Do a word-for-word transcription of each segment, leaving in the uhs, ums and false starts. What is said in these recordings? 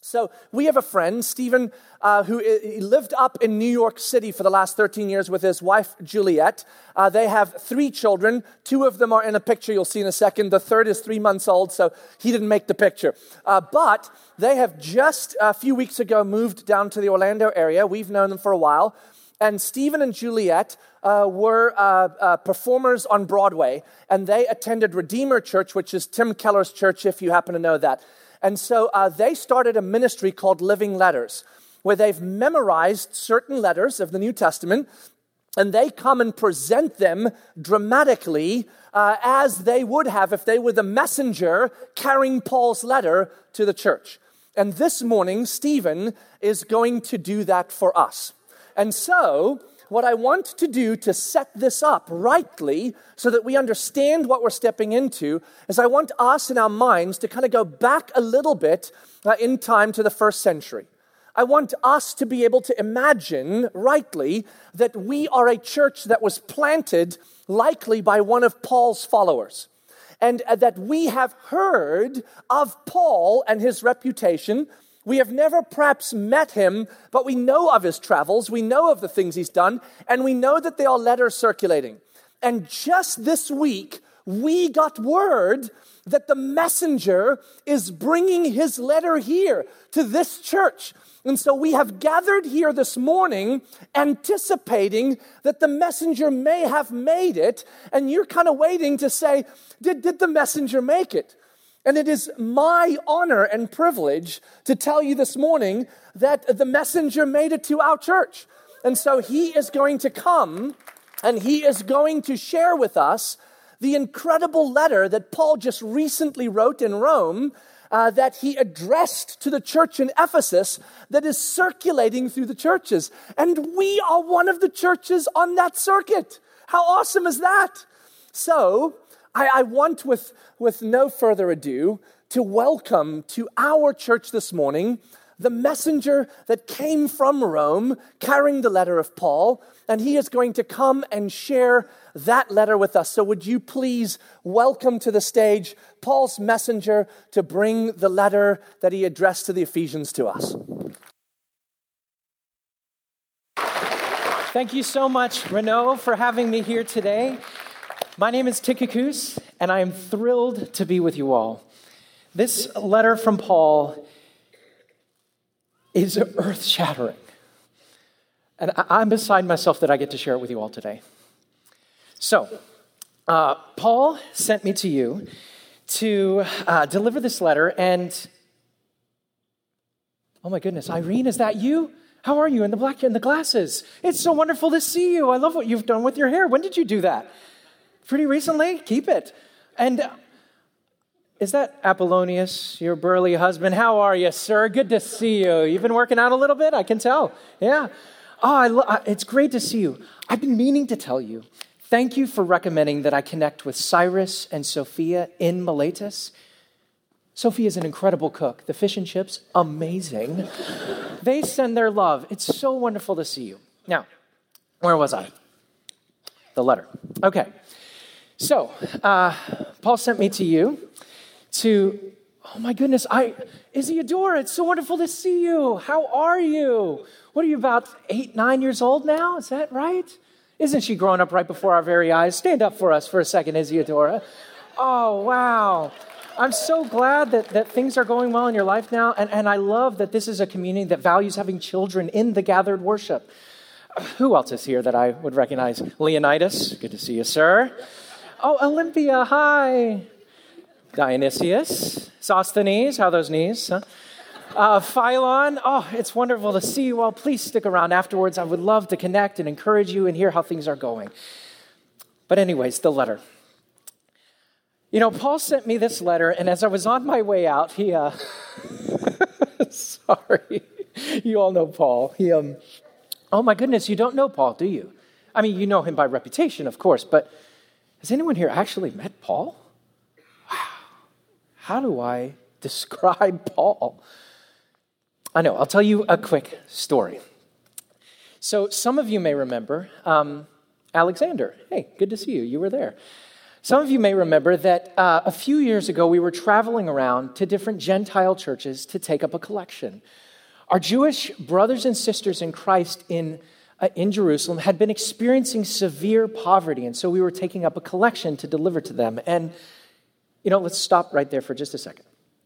So we have a friend, Stephen, uh, who I- lived up in New York City for the last thirteen years with his wife, Juliet. Uh, they have three children. Two of them are in a picture you'll see in a second. The third is three months old, so he didn't make the picture. Uh, but they have just a few weeks ago moved down to the Orlando area. We've known them for a while. And Stephen and Juliet uh, were uh, uh, performers on Broadway, and they attended Redeemer Church, which is Tim Keller's church, if you happen to know that. And so uh, they started a ministry called Living Letters, where they've memorized certain letters of the New Testament, and they come and present them dramatically uh, as they would have if they were the messenger carrying Paul's letter to the church. And this morning, Stephen is going to do that for us. And so, what I want to do to set this up rightly so that we understand what we're stepping into is I want us in our minds to kind of go back a little bit uh, in time to the first century. I want us to be able to imagine rightly that we are a church that was planted likely by one of Paul's followers. And uh, that we have heard of Paul and his reputation. We have never perhaps met him, but we know of his travels, we know of the things he's done, and we know that there are letters circulating. And just this week, we got word that the messenger is bringing his letter here to this church. And so we have gathered here this morning anticipating that the messenger may have made it, and you're kind of waiting to say, did, did the messenger make it? And it is my honor and privilege to tell you this morning that the messenger made it to our church. And so he is going to come and he is going to share with us the incredible letter that Paul just recently wrote in Rome uh, that he addressed to the church in Ephesus that is circulating through the churches. And we are one of the churches on that circuit. How awesome is that? So I, I want, with, with no further ado, to welcome to our church this morning the messenger that came from Rome carrying the letter of Paul, and he is going to come and share that letter with us. So would you please welcome to the stage Paul's messenger to bring the letter that he addressed to the Ephesians to us. Thank you so much, Renaud, for having me here today. My name is Tychicus, and I am thrilled to be with you all. This letter from Paul is earth-shattering, and I'm beside myself that I get to share it with you all today. So, uh, Paul sent me to you to uh, deliver this letter, and oh my goodness, Irene, is that you? How are you in the black in the glasses? It's so wonderful to see you. I love what you've done with your hair. When did you do that? Pretty recently? Keep it. And uh, is that Apollonius, your burly husband? How are you, sir? Good to see you. You've been working out a little bit, I can tell. Yeah. Oh, I lo- it's great to see you. I've been meaning to tell you, thank you for recommending that I connect with Cyrus and Sophia in Miletus. Sophia is an incredible cook. The fish and chips, amazing. They send their love. It's so wonderful to see you. Now, where was I? The letter. Okay. So, uh, Paul sent me to you to, oh my goodness, I, Isiodora, it's so wonderful to see you. How are you? What are you, about eight, nine years old now? Is that right? Isn't she growing up right before our very eyes? Stand up for us for a second, Isiodora. Oh, wow. I'm so glad that, that things are going well in your life now, and, and I love that this is a community that values having children in the gathered worship. Who else is here that I would recognize? Leonidas, good to see you, sir. Oh, Olympia, hi. Dionysius, Sosthenes, how are those knees? Huh? Uh, Philon, oh, it's wonderful to see you all. Please stick around afterwards. I would love to connect and encourage you and hear how things are going. But anyways, the letter. You know, Paul sent me this letter, and as I was on my way out, he, uh, sorry, you all know Paul. He, um, oh my goodness, you don't know Paul, do you? I mean, you know him by reputation, of course, but has anyone here actually met Paul? Wow. How do I describe Paul? I know, I'll tell you a quick story. So some of you may remember um, Alexander. Hey, good to see you. You were there. Some of you may remember that uh, a few years ago, we were traveling around to different Gentile churches to take up a collection. Our Jewish brothers and sisters in Christ in, uh, in Jerusalem had been experiencing severe poverty, and so we were taking up a collection to deliver to them. And, you know, let's stop right there for just a second.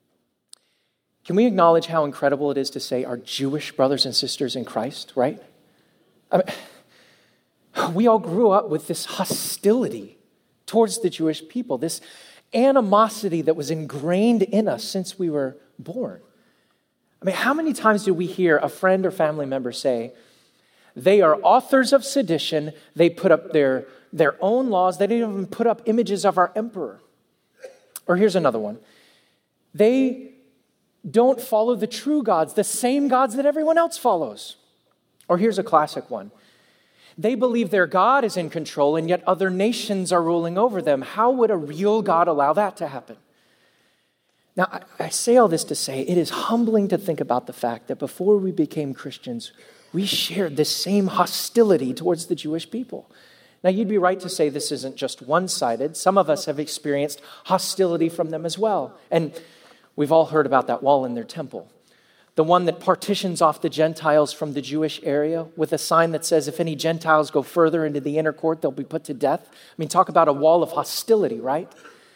Can we acknowledge how incredible it is to say our Jewish brothers and sisters in Christ, right? I mean, we all grew up with this hostility towards the Jewish people, this animosity that was ingrained in us since we were born. I mean, how many times do we hear a friend or family member say, they are authors of sedition, they put up their, their own laws, they didn't even put up images of our emperor. Or here's another one. They don't follow the true gods, the same gods that everyone else follows. Or here's a classic one. They believe their God is in control, and yet other nations are ruling over them. How would a real God allow that to happen? Now, I, I say all this to say it is humbling to think about the fact that before we became Christians, we shared this same hostility towards the Jewish people. Now, you'd be right to say this isn't just one-sided. Some of us have experienced hostility from them as well. And we've all heard about that wall in their temple. The one that partitions off the Gentiles from the Jewish area with a sign that says if any Gentiles go further into the inner court, they'll be put to death. I mean, talk about a wall of hostility, right?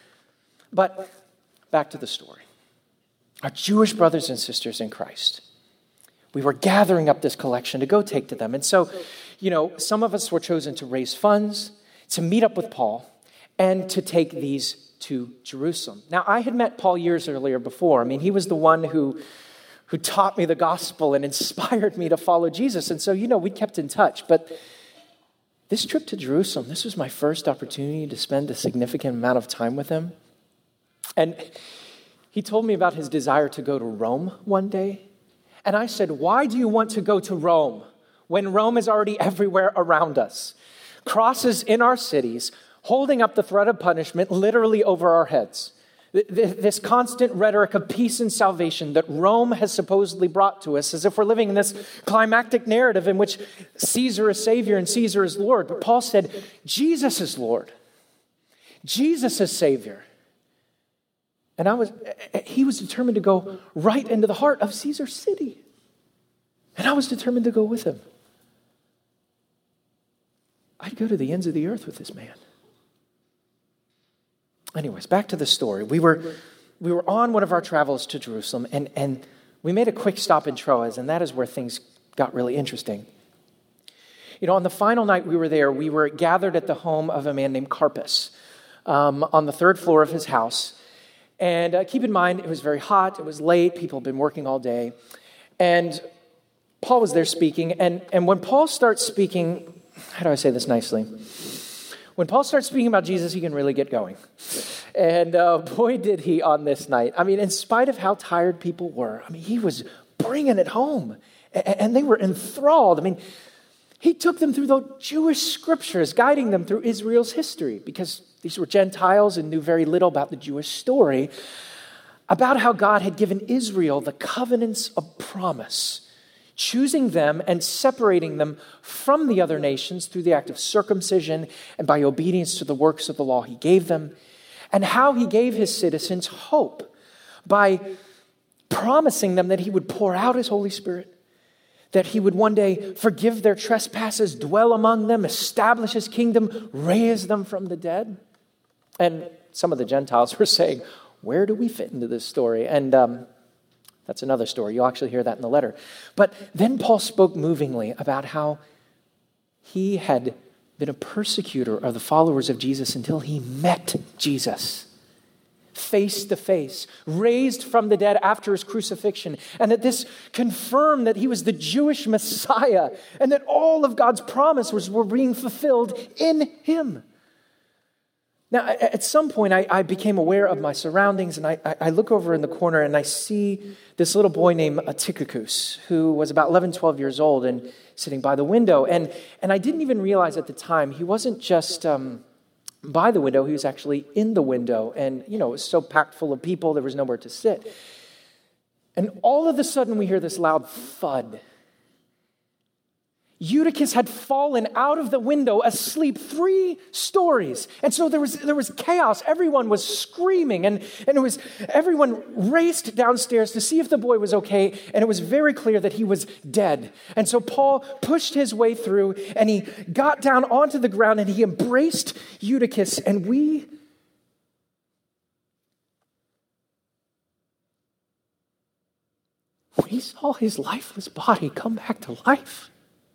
But back to the story. Our Jewish brothers and sisters in Christ, we were gathering up this collection to go take to them. And so, you know, some of us were chosen to raise funds, to meet up with Paul, and to take these to Jerusalem. Now, I had met Paul years earlier before. I mean, he was the one who who taught me the gospel and inspired me to follow Jesus. And so, you know, we kept in touch. But this trip to Jerusalem, this was my first opportunity to spend a significant amount of time with him. And he told me about his desire to go to Rome one day. And I said, why do you want to go to Rome when Rome is already everywhere around us? Crosses in our cities, holding up the threat of punishment literally over our heads. This constant rhetoric of peace and salvation that Rome has supposedly brought to us, as if we're living in this climactic narrative in which Caesar is Savior and Caesar is Lord. But Paul said, Jesus is Lord. Jesus is Savior. And I was, he was determined to go right into the heart of Caesar's city. And I was determined to go with him. I'd go to the ends of the earth with this man. Anyways, back to the story. We were we were on one of our travels to Jerusalem, and, and we made a quick stop in Troas, and that is where things got really interesting. You know, on the final night we were there, we were gathered at the home of a man named Carpus um, on the third floor of his house. And uh, keep in mind, it was very hot, it was late, people had been working all day, and Paul was there speaking, and, and when Paul starts speaking, how do I say this nicely? When Paul starts speaking about Jesus, he can really get going. And uh, boy, did he on this night. I mean, in spite of how tired people were, I mean, he was bringing it home. And they were enthralled. I mean, he took them through the Jewish scriptures, guiding them through Israel's history, because these were Gentiles and knew very little about the Jewish story, about how God had given Israel the covenants of promise, choosing them and separating them from the other nations through the act of circumcision and by obedience to the works of the law he gave them, and how he gave his citizens hope by promising them that he would pour out his Holy Spirit, that he would one day forgive their trespasses, dwell among them, establish his kingdom, raise them from the dead. And some of the Gentiles were saying, where do we fit into this story? And um, that's another story. You'll actually hear that in the letter. But then Paul spoke movingly about how he had been a persecutor of the followers of Jesus until he met Jesus face to face, raised from the dead after his crucifixion, and that this confirmed that he was the Jewish Messiah and that all of God's promises were being fulfilled in him. Now, at some point, I, I became aware of my surroundings, and I, I look over in the corner, and I see this little boy named Tychicus, who was about eleven, twelve years old, and sitting by the window. And, and I didn't even realize at the time, he wasn't just um, by the window, he was actually in the window. And, you know, it was so packed full of people, there was nowhere to sit. And all of a sudden, we hear this loud thud. Eutychus had fallen out of the window asleep three stories. And so there was there was chaos. Everyone was screaming, and, and it was everyone raced downstairs to see if the boy was okay, and it was very clear that he was dead. And so Paul pushed his way through, and he got down onto the ground, and he embraced Eutychus, and we we saw his lifeless body come back to life.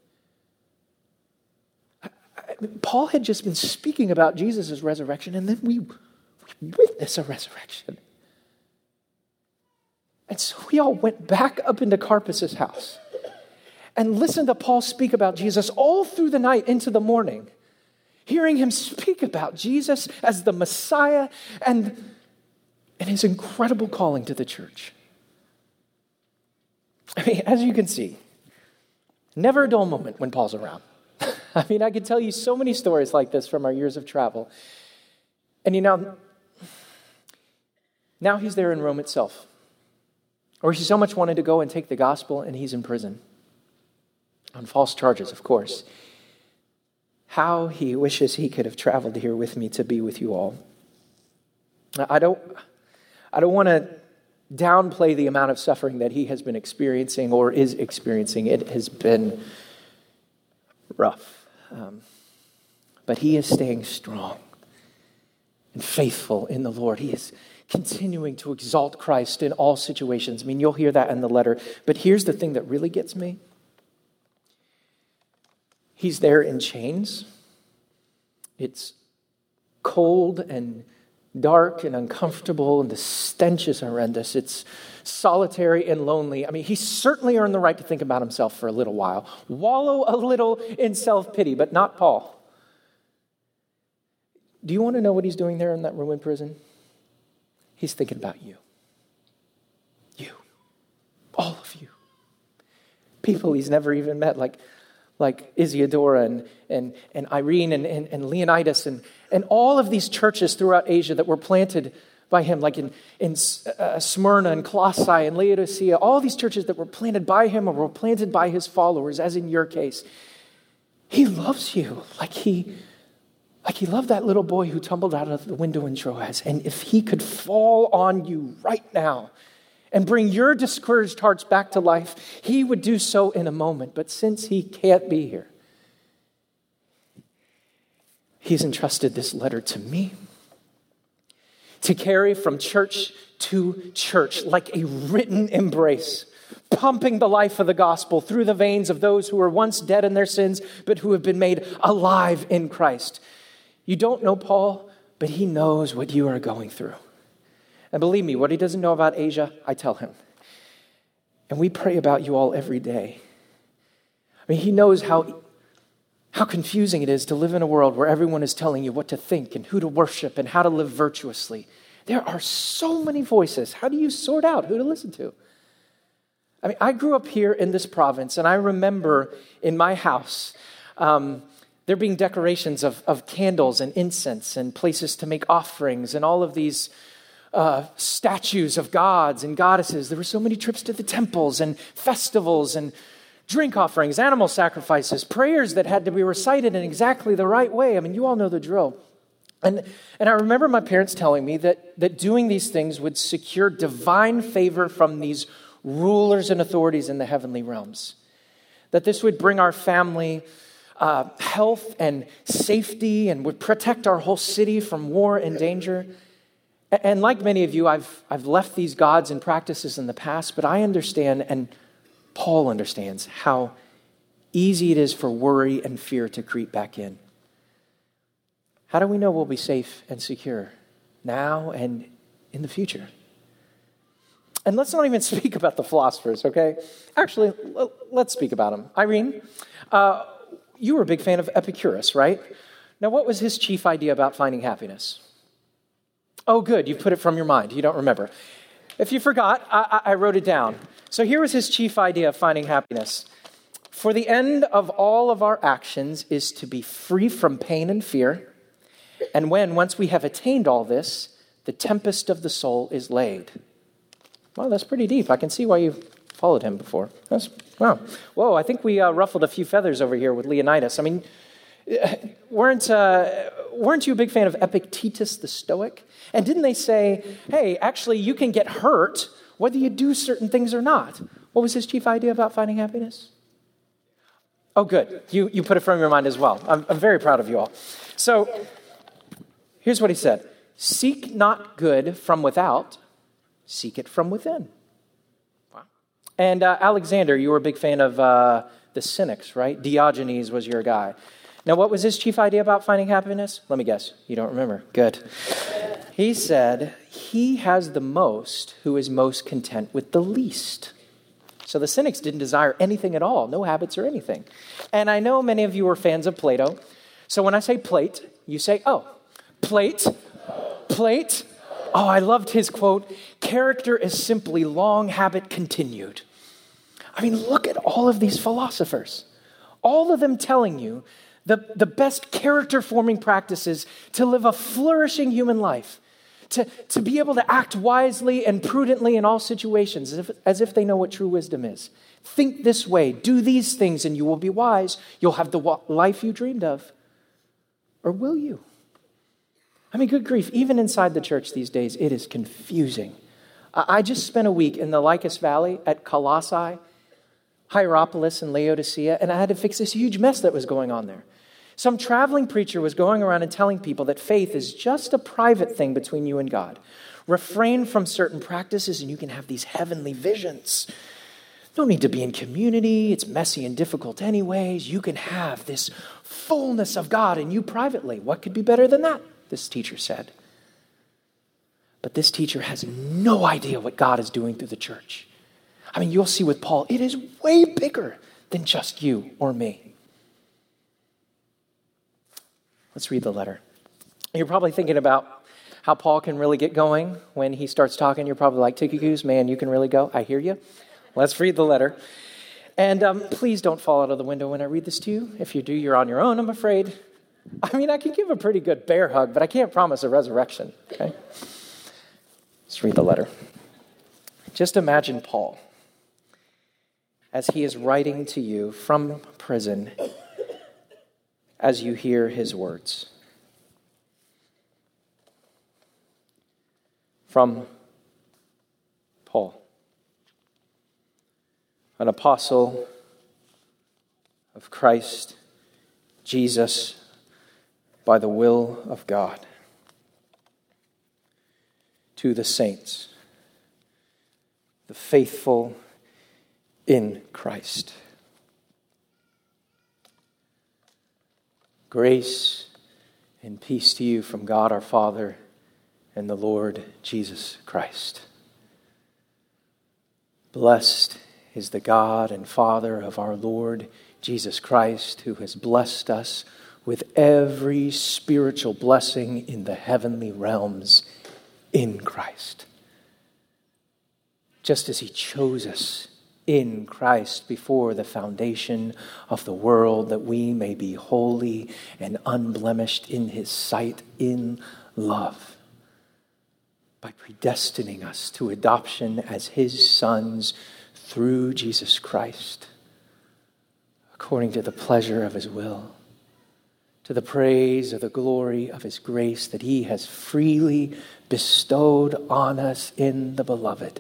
Paul had just been speaking about Jesus' resurrection, and then we, we witness a resurrection. And so we all went back up into Carpus's house and listened to Paul speak about Jesus all through the night into the morning, hearing him speak about Jesus as the Messiah and, and his incredible calling to the church. I mean, as you can see, never a dull moment when Paul's around. I mean, I could tell you so many stories like this from our years of travel. And you know, now he's there in Rome itself, where he so much wanted to go and take the gospel, and he's in prison. On false charges, of course. How he wishes he could have traveled here with me to be with you all. I don't, I don't want to downplay the amount of suffering that he has been experiencing or is experiencing. It has been rough. Um, but he is staying strong and faithful in the Lord. He is continuing to exalt Christ in all situations. I mean, you'll hear that in the letter. But here's the thing that really gets me. He's there in chains. It's cold and dark and uncomfortable, and the stench is horrendous. It's solitary and lonely. I mean, he certainly earned the right to think about himself for a little while. Wallow a little in self-pity, but not Paul. Do you want to know what he's doing there in that Roman prison? He's thinking about you. You. All of you. People he's never even met, like like Isiodora and, and, and Irene and, and, and Leonidas and, and all of these churches throughout Asia that were planted by him, like in, in uh, Smyrna and Colossae and Laodicea, all these churches that were planted by him or were planted by his followers, as in your case. He loves you like he, like he loved that little boy who tumbled out of the window in Troas. And if he could fall on you right now and bring your discouraged hearts back to life, he would do so in a moment. But since he can't be here, he's entrusted this letter to me to carry from church to church like a written embrace, pumping the life of the gospel through the veins of those who were once dead in their sins, but who have been made alive in Christ. You don't know Paul, but he knows what you are going through. And believe me, what he doesn't know about Asia, I tell him. And we pray about you all every day. I mean, he knows how, how confusing it is to live in a world where everyone is telling you what to think and who to worship and how to live virtuously. There are so many voices. How do you sort out who to listen to? I mean, I grew up here in this province, and I remember in my house, um, there being decorations of, of candles and incense and places to make offerings and all of these Uh, statues of gods and goddesses. There were so many trips to the temples and festivals and drink offerings, animal sacrifices, prayers that had to be recited in exactly the right way. I mean, you all know the drill. And and I remember my parents telling me that, that doing these things would secure divine favor from these rulers and authorities in the heavenly realms. That this would bring our family uh, health and safety and would protect our whole city from war and danger. And like many of you, I've I've left these gods and practices in the past, but I understand, and Paul understands, how easy it is for worry and fear to creep back in. How do we know we'll be safe and secure now and in the future? And let's not even speak about the philosophers, okay? Actually, let's speak about them. Irene, uh, you were a big fan of Epicurus, right? Now, what was his chief idea about finding happiness? Oh, good. You put it from your mind. You don't remember. If you forgot, I, I wrote it down. So here was his chief idea of finding happiness. For the end of all of our actions is to be free from pain and fear. And when, once we have attained all this, the tempest of the soul is laid. Well, that's pretty deep. I can see why you followed him before. That's, wow. Whoa, I think we uh, ruffled a few feathers over here with Leonidas. I mean, weren't, uh, weren't you a big fan of Epictetus the Stoic? And didn't they say, hey, actually, you can get hurt whether you do certain things or not? What was his chief idea about finding happiness? Oh, good. You, you put it from your mind as well. I'm, I'm very proud of you all. So here's what he said. Seek not good from without, seek it from within. Wow. And uh, Alexander, you were a big fan of uh, the Cynics, right? Diogenes was your guy. Now, what was his chief idea about finding happiness? Let me guess. You don't remember. Good. He said, he has the most who is most content with the least. So the Cynics didn't desire anything at all, no habits or anything. And I know many of you are fans of Plato. So when I say plate, you say, oh, plate, plate. Oh, I loved his quote, character is simply long habit continued. I mean, look at all of these philosophers. All of them telling you the, the best character-forming practices to live a flourishing human life, to, to be able to act wisely and prudently in all situations, as if, as if they know what true wisdom is. Think this way, do these things, and you will be wise. You'll have the life you dreamed of. Or will you? I mean, good grief, even inside the church these days, it is confusing. I just spent a week in the Lycus Valley at Colossae, Hierapolis, and Laodicea, and I had to fix this huge mess that was going on there. Some traveling preacher was going around and telling people that faith is just a private thing between you and God. Refrain from certain practices and you can have these heavenly visions. No need to be in community. It's messy and difficult anyways. You can have this fullness of God in you privately. What could be better than that? This teacher said. But this teacher has no idea what God is doing through the church. I mean, you'll see with Paul, it is way bigger than just you or me. Let's read the letter. You're probably thinking about how Paul can really get going when he starts talking. You're probably like, Tychicus, man, you can really go. I hear you. Let's read the letter. And um, please don't fall out of the window when I read this to you. If you do, you're on your own, I'm afraid. I mean, I can give a pretty good bear hug, but I can't promise a resurrection. Okay? Let's read the letter. Just imagine Paul as he is writing to you from prison as you hear his words. From Paul, an apostle of Christ Jesus by the will of God, to the saints, the faithful in Christ. Grace and peace to you from God our Father and the Lord Jesus Christ. Blessed is the God and Father of our Lord Jesus Christ, who has blessed us with every spiritual blessing in the heavenly realms in Christ. Just as he chose us in Christ before the foundation of the world, that we may be holy and unblemished in his sight in love, by predestining us to adoption as his sons through Jesus Christ, according to the pleasure of his will, to the praise of the glory of his grace that he has freely bestowed on us in the beloved,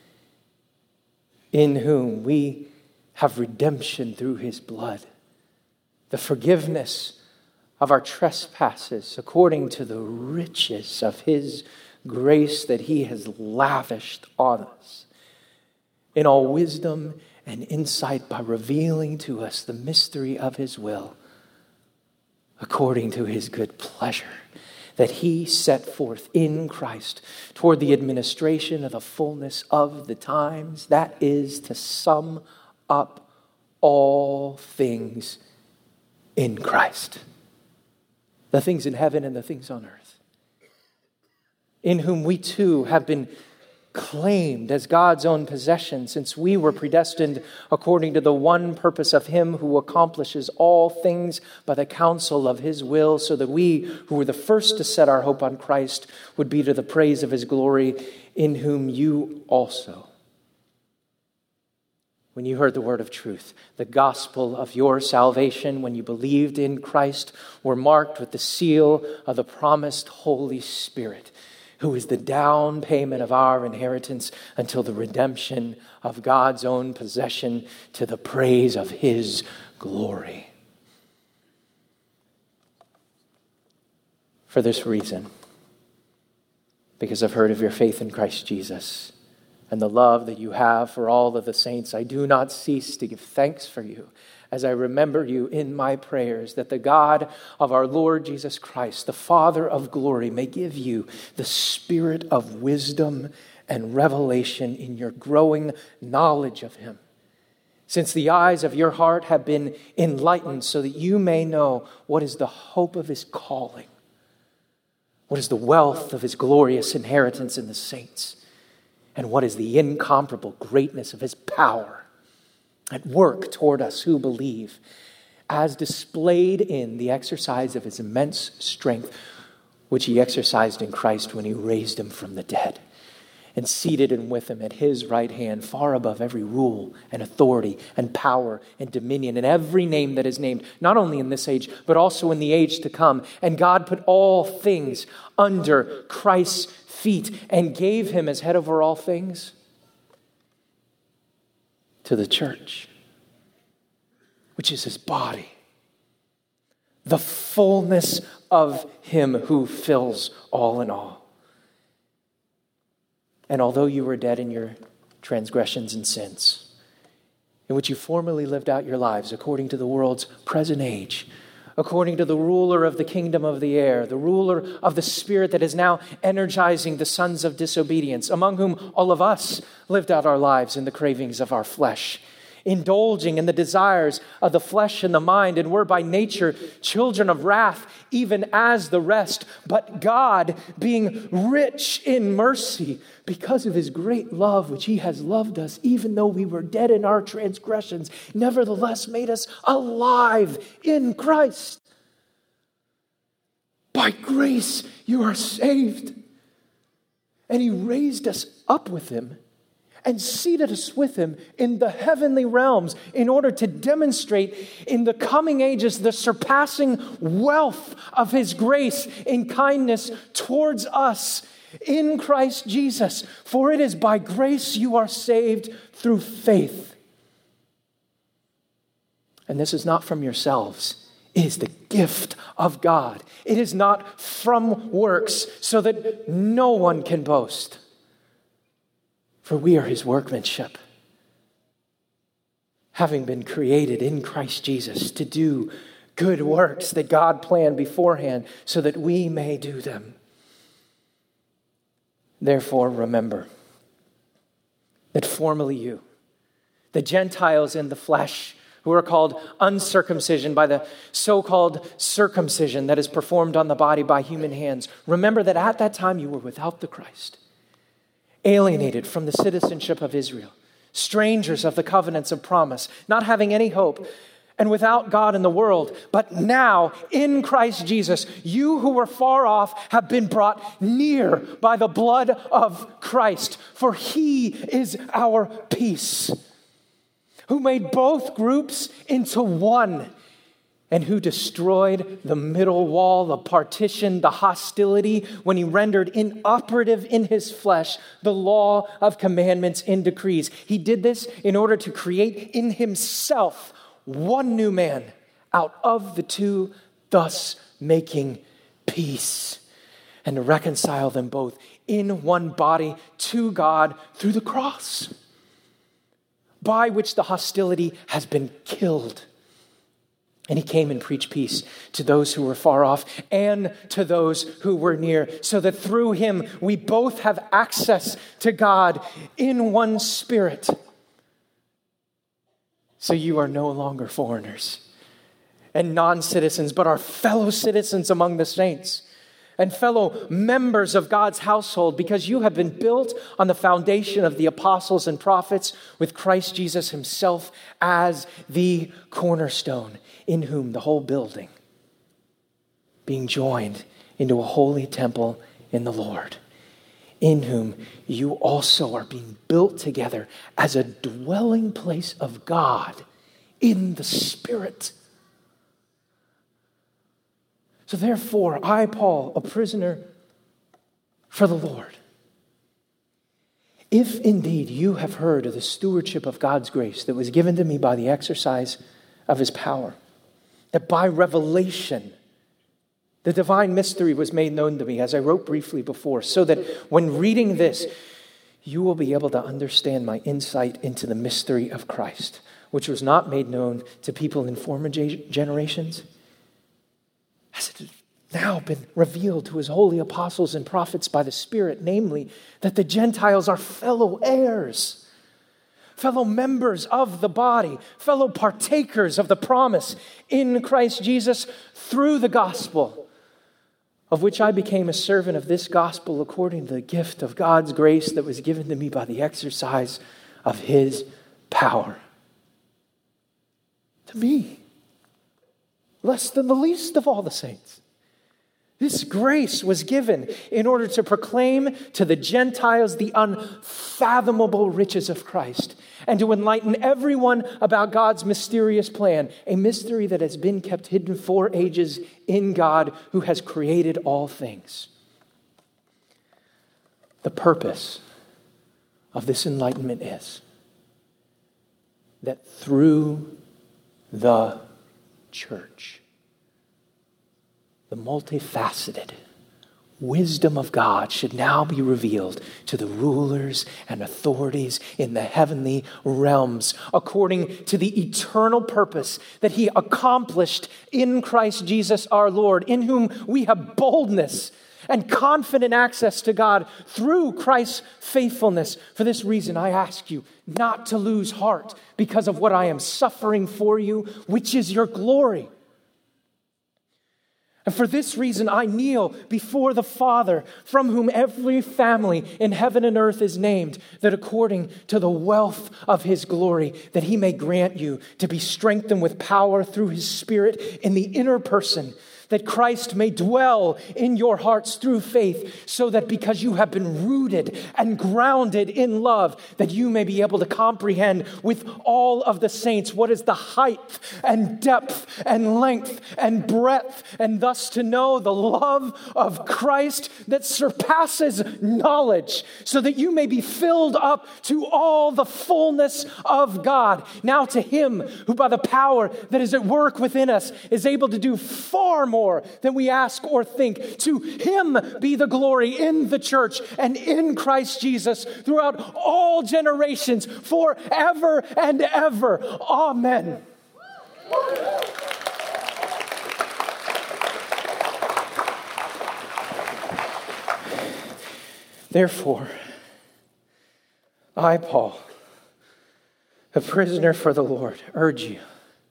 in whom we have redemption through his blood, the forgiveness of our trespasses according to the riches of his grace that he has lavished on us in all wisdom and insight, by revealing to us the mystery of his will according to his good pleasure that he set forth in Christ toward the administration of the fullness of the times, that is to sum up all things in Christ, the things in heaven and the things on earth, in whom we too have been claimed as God's own possession, since we were predestined according to the one purpose of him who accomplishes all things by the counsel of his will, so that we who were the first to set our hope on Christ would be to the praise of his glory, in whom you also when you heard the word of truth, the gospel of your salvation, when you believed in Christ, were marked with the seal of the promised Holy Spirit, who is the down payment of our inheritance until the redemption of God's own possession to the praise of his glory. For this reason, because I've heard of your faith in Christ Jesus and the love that you have for all of the saints, I do not cease to give thanks for you as I remember you in my prayers, that the God of our Lord Jesus Christ, the Father of glory, may give you the spirit of wisdom and revelation in your growing knowledge of him, since the eyes of your heart have been enlightened so that you may know what is the hope of his calling, what is the wealth of his glorious inheritance in the saints, and what is the incomparable greatness of his power at work toward us who believe, as displayed in the exercise of his immense strength, which he exercised in Christ when he raised him from the dead and seated him with him at his right hand, far above every rule and authority and power and dominion and every name that is named, not only in this age, but also in the age to come. And God put all things under Christ's feet and gave him as head over all things to the church, which is his body, the fullness of him who fills all in all. And although you were dead in your transgressions and sins, in which you formerly lived out your lives according to the world's present age, according to the ruler of the kingdom of the air, the ruler of the spirit that is now energizing the sons of disobedience, among whom all of us lived out our lives in the cravings of our flesh, indulging in the desires of the flesh and the mind, and were by nature children of wrath, even as the rest. But God, being rich in mercy, because of his great love which he has loved us, even though we were dead in our transgressions, nevertheless made us alive in Christ. By grace you are saved. And he raised us up with him and seated us with him in the heavenly realms in order to demonstrate in the coming ages the surpassing wealth of his grace in kindness towards us in Christ Jesus. For it is by grace you are saved through faith. And this is not from yourselves. It is the gift of God. It is not from works, so that no one can boast. For we are his workmanship, having been created in Christ Jesus to do good works that God planned beforehand so that we may do them. Therefore, remember that formerly you, the Gentiles in the flesh, who are called uncircumcision by the so-called circumcision that is performed on the body by human hands, remember that at that time you were without the Christ, alienated from the citizenship of Israel, strangers of the covenants of promise, not having any hope, and without God in the world. But now, in Christ Jesus, you who were far off have been brought near by the blood of Christ, for he is our peace, who made both groups into one, and who destroyed the middle wall, the partition, the hostility, when he rendered inoperative in his flesh the law of commandments in decrees. He did this in order to create in himself one new man out of the two, thus making peace, and to reconcile them both in one body to God through the cross, by which the hostility has been killed. And he came and preached peace to those who were far off and to those who were near, so that through him we both have access to God in one spirit. So you are no longer foreigners and non-citizens, but are fellow citizens among the saints and fellow members of God's household, because you have been built on the foundation of the apostles and prophets, with Christ Jesus himself as the cornerstone, in whom the whole building, being joined into a holy temple in the Lord, in whom you also are being built together as a dwelling place of God in the Spirit. So therefore, I, Paul, a prisoner for the Lord, if indeed you have heard of the stewardship of God's grace that was given to me by the exercise of his power, that by revelation the divine mystery was made known to me, as I wrote briefly before, so that when reading this, you will be able to understand my insight into the mystery of Christ, which was not made known to people in former generations, as it has now been revealed to his holy apostles and prophets by the Spirit, namely, that the Gentiles are fellow heirs, fellow members of the body, fellow partakers of the promise in Christ Jesus through the gospel, of which I became a servant of this gospel according to the gift of God's grace that was given to me by the exercise of his power. To me, less than the least of all the saints, this grace was given in order to proclaim to the Gentiles the unfathomable riches of Christ and to enlighten everyone about God's mysterious plan, a mystery that has been kept hidden for ages in God who has created all things. The purpose of this enlightenment is that through the church, the multifaceted wisdom of God should now be revealed to the rulers and authorities in the heavenly realms according to the eternal purpose that he accomplished in Christ Jesus our Lord, in whom we have boldness and confident access to God through Christ's faithfulness. For this reason, I ask you not to lose heart because of what I am suffering for you, which is your glory. And for this reason, I kneel before the Father, from whom every family in heaven and earth is named, that according to the wealth of his glory, that he may grant you to be strengthened with power through his Spirit in the inner person, that Christ may dwell in your hearts through faith, so that because you have been rooted and grounded in love, that you may be able to comprehend with all of the saints what is the height and depth and length and breadth, and thus to know the love of Christ that surpasses knowledge, so that you may be filled up to all the fullness of God. Now to him who by the power that is at work within us is able to do far more than we ask or think. To him be the glory in the church and in Christ Jesus throughout all generations, forever and ever. Amen. Therefore, I, Paul, a prisoner for the Lord, urge you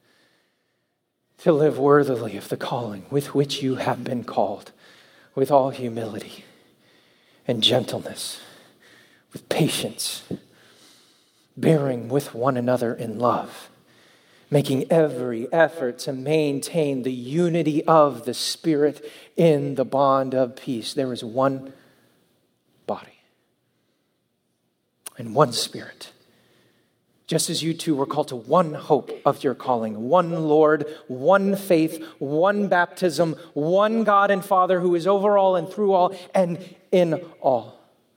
to live worthily of the calling with which you have been called, with all humility and gentleness, with patience, bearing with one another in love, making every effort to maintain the unity of the Spirit in the bond of peace. There is one body and one Spirit, just as you two were called to one hope of your calling, one Lord, one faith, one baptism, one God and Father who is over all and through all and in all.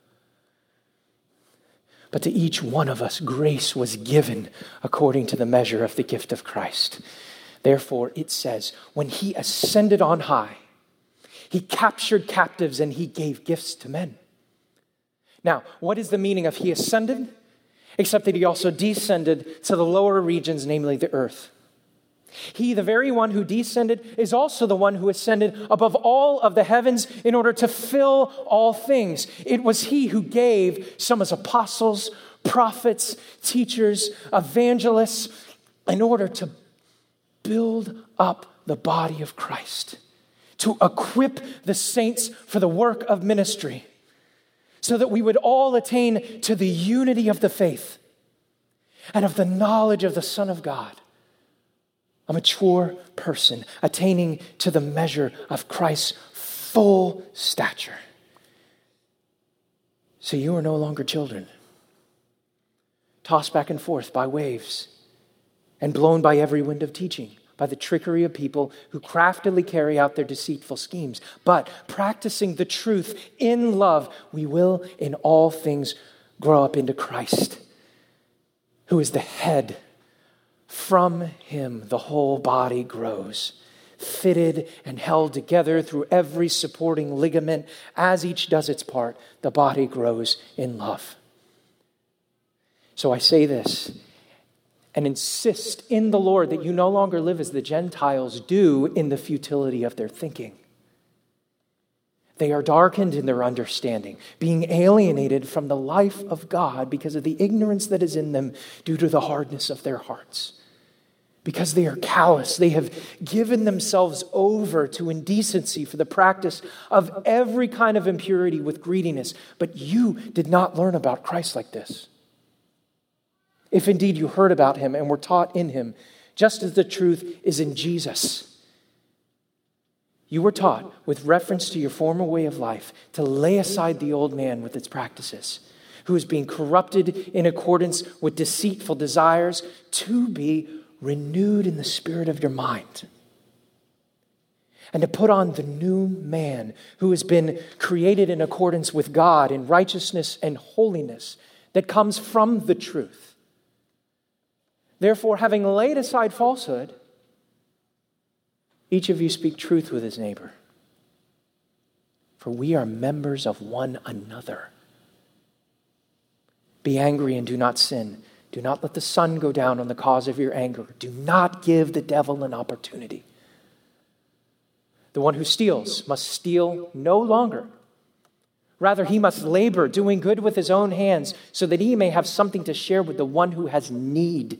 But to each one of us, grace was given according to the measure of the gift of Christ. Therefore, it says, when he ascended on high, he captured captives and he gave gifts to men. Now, what is the meaning of he ascended? Except that he also descended to the lower regions, namely the earth. He, the very one who descended, is also the one who ascended above all of the heavens in order to fill all things. It was he who gave some as apostles, prophets, teachers, evangelists, in order to build up the body of Christ, to equip the saints for the work of ministry, so that we would all attain to the unity of the faith and of the knowledge of the Son of God, a mature person attaining to the measure of Christ's full stature. So you are no longer children, tossed back and forth by waves and blown by every wind of teaching, by the trickery of people who craftily carry out their deceitful schemes. But practicing the truth in love, we will in all things grow up into Christ, who is the head. From him, the whole body grows, fitted and held together through every supporting ligament. As each does its part, the body grows in love. So I say this and insist in the Lord that you no longer live as the Gentiles do in the futility of their thinking. They are darkened in their understanding, being alienated from the life of God because of the ignorance that is in them due to the hardness of their hearts. Because they are callous, they have given themselves over to indecency for the practice of every kind of impurity with greediness. But you did not learn about Christ like this. If indeed you heard about him and were taught in him, just as the truth is in Jesus. You were taught, with reference to your former way of life, to lay aside the old man with its practices, who is being corrupted in accordance with deceitful desires, to be renewed in the spirit of your mind, and to put on the new man who has been created in accordance with God in righteousness and holiness that comes from the truth. Therefore, having laid aside falsehood, each of you speak truth with his neighbor, for we are members of one another. Be angry and do not sin. Do not let the sun go down on the cause of your anger. Do not give the devil an opportunity. The one who steals must steal no longer. Rather, he must labor, doing good with his own hands, so that he may have something to share with the one who has need.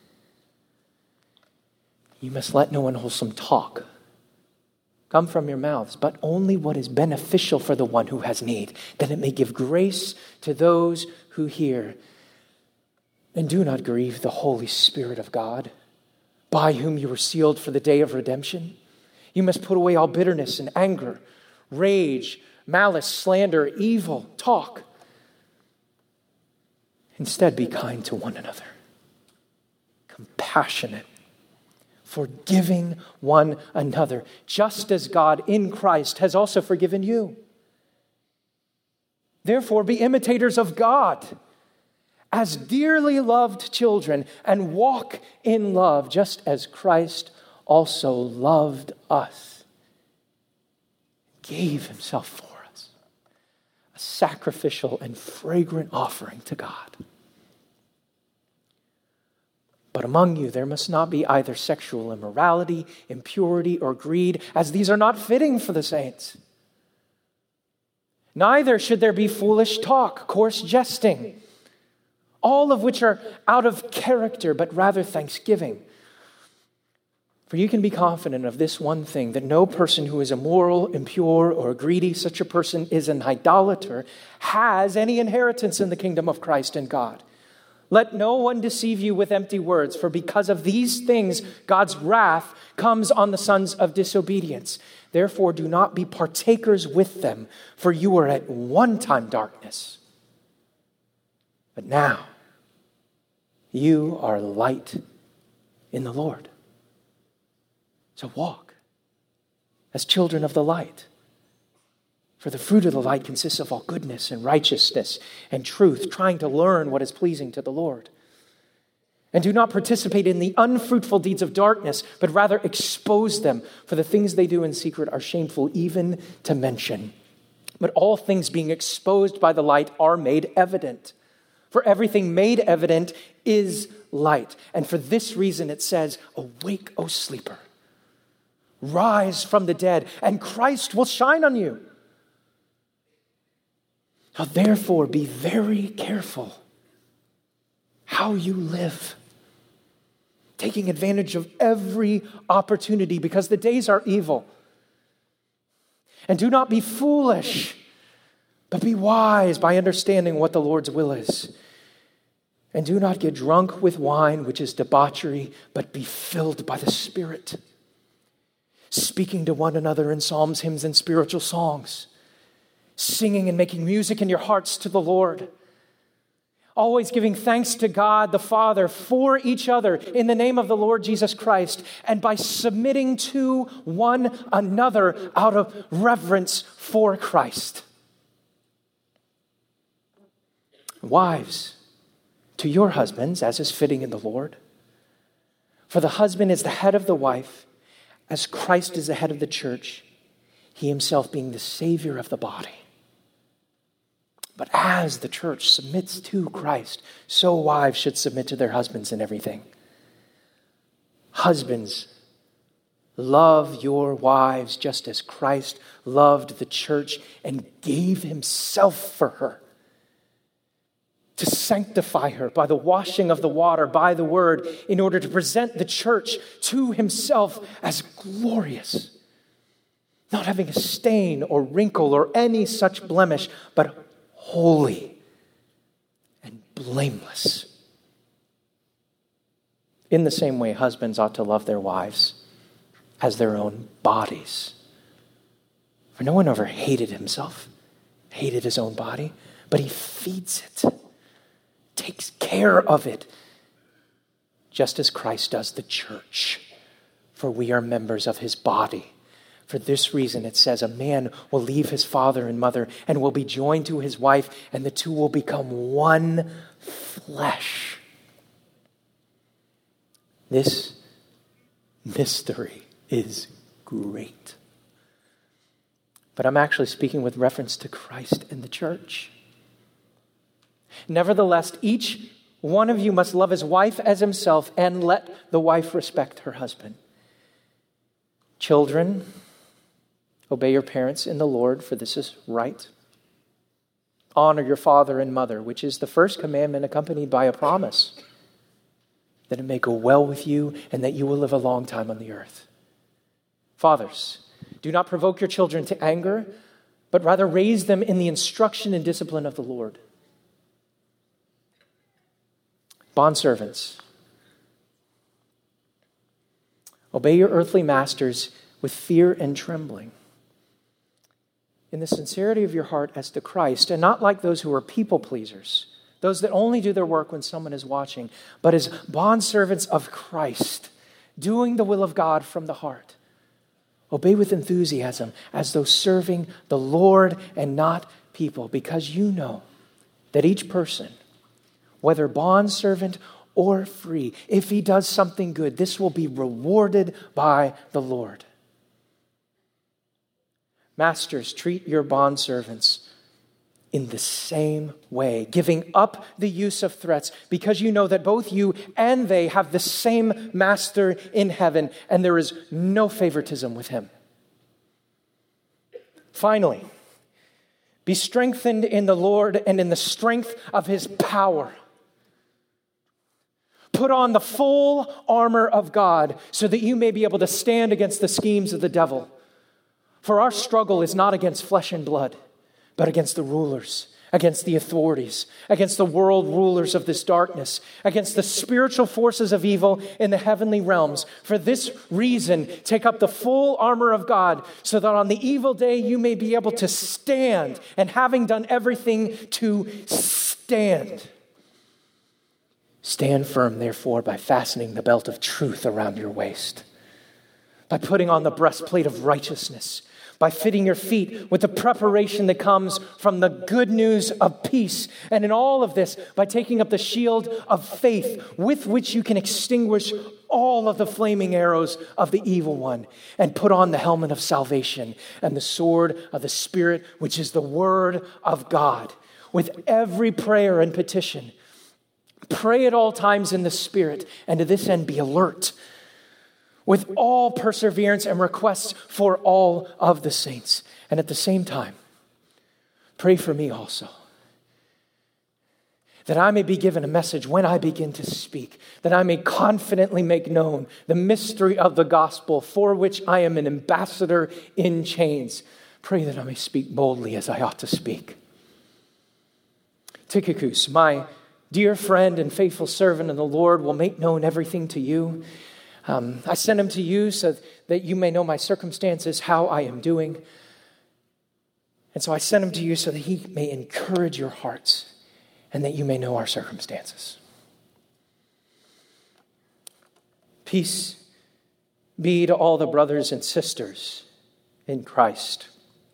You must let no unwholesome talk come from your mouths, but only what is beneficial for the one who has need, that it may give grace to those who hear. And do not grieve the Holy Spirit of God, by whom you were sealed for the day of redemption. You must put away all bitterness and anger, rage, malice, slander, evil talk. Instead, be kind to one another, compassionate, forgiving one another, just as God in Christ has also forgiven you. Therefore, be imitators of God as dearly loved children, and walk in love, just as Christ also loved us, gave himself for us, a sacrificial and fragrant offering to God. But among you there must not be either sexual immorality, impurity, or greed, as these are not fitting for the saints. Neither should there be foolish talk, coarse jesting, all of which are out of character, but rather thanksgiving. For you can be confident of this one thing, that no person who is immoral, impure, or greedy, such a person is an idolater, has any inheritance in the kingdom of Christ and God. Let no one deceive you with empty words, for because of these things, God's wrath comes on the sons of disobedience. Therefore, do not be partakers with them, for you were at one time darkness. But now, you are light in the Lord. So walk as children of the light. For the fruit of the light consists of all goodness and righteousness and truth, trying to learn what is pleasing to the Lord. And do not participate in the unfruitful deeds of darkness, but rather expose them, for the things they do in secret are shameful even to mention. But all things being exposed by the light are made evident. For everything made evident is light. And for this reason it says, awake, O sleeper. Rise from the dead, and Christ will shine on you. Now therefore be very careful how you live, taking advantage of every opportunity, because the days are evil. And do not be foolish, but be wise by understanding what the Lord's will is. And do not get drunk with wine, which is debauchery, but be filled by the Spirit, speaking to one another in psalms, hymns, and spiritual songs, singing and making music in your hearts to the Lord. Always giving thanks to God the Father for each other in the name of the Lord Jesus Christ, and by submitting to one another out of reverence for Christ. Wives, to your husbands, as is fitting in the Lord. For the husband is the head of the wife, as Christ is the head of the church, he himself being the Savior of the body. But as the church submits to Christ, so wives should submit to their husbands in everything. Husbands, love your wives just as Christ loved the church and gave himself for her, to sanctify her by the washing of the water, by the word, in order to present the church to himself as glorious, not having a stain or wrinkle or any such blemish, but holy and blameless. In the same way, husbands ought to love their wives as their own bodies. For no one ever hated himself, hated his own body, but he feeds it, takes care of it, just as Christ does the church. For we are members of his body. For this reason, it says, a man will leave his father and mother and will be joined to his wife, and the two will become one flesh. This mystery is great. But I'm actually speaking with reference to Christ and the church. Nevertheless, each one of you must love his wife as himself, and let the wife respect her husband. Children, obey your parents in the Lord, for this is right. Honor your father and mother, which is the first commandment accompanied by a promise that it may go well with you and that you will live a long time on the earth. Fathers, do not provoke your children to anger, but rather raise them in the instruction and discipline of the Lord. Bondservants, obey your earthly masters with fear and trembling, in the sincerity of your heart as to Christ, and not like those who are people pleasers, those that only do their work when someone is watching, but as bondservants of Christ, doing the will of God from the heart. Obey with enthusiasm as though serving the Lord and not people, because you know that each person, whether bondservant or free, if he does something good, this will be rewarded by the Lord. Masters, treat your bondservants in the same way, giving up the use of threats, because you know that both you and they have the same master in heaven, and there is no favoritism with him. Finally, be strengthened in the Lord and in the strength of his power. Put on the full armor of God so that you may be able to stand against the schemes of the devil. For our struggle is not against flesh and blood, but against the rulers, against the authorities, against the world rulers of this darkness, against the spiritual forces of evil in the heavenly realms. For this reason, take up the full armor of God, so that on the evil day you may be able to stand, and having done everything, to stand. Stand firm, therefore, by fastening the belt of truth around your waist, by putting on the breastplate of righteousness, by fitting your feet with the preparation that comes from the good news of peace. And in all of this, by taking up the shield of faith, with which you can extinguish all of the flaming arrows of the evil one, and put on the helmet of salvation and the sword of the Spirit, which is the word of God. With every prayer and petition, pray at all times in the Spirit, and to this end be alert, with all perseverance and requests for all of the saints. And at the same time, pray for me also, that I may be given a message when I begin to speak, that I may confidently make known the mystery of the gospel, for which I am an ambassador in chains. Pray that I may speak boldly as I ought to speak. Tychicus, my dear friend and faithful servant in the Lord, will make known everything to you. Um, I send him to you so that you may know my circumstances, how I am doing. And so I send him to you so that he may encourage your hearts and that you may know our circumstances. Peace be to all the brothers and sisters in Christ.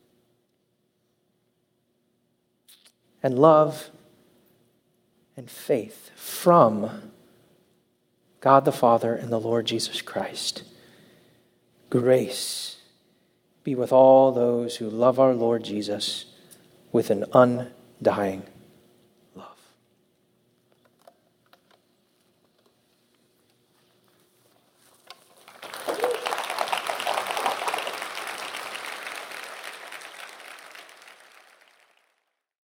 And love and faith from God the Father and the Lord Jesus Christ. Grace be with all those who love our Lord Jesus with an undying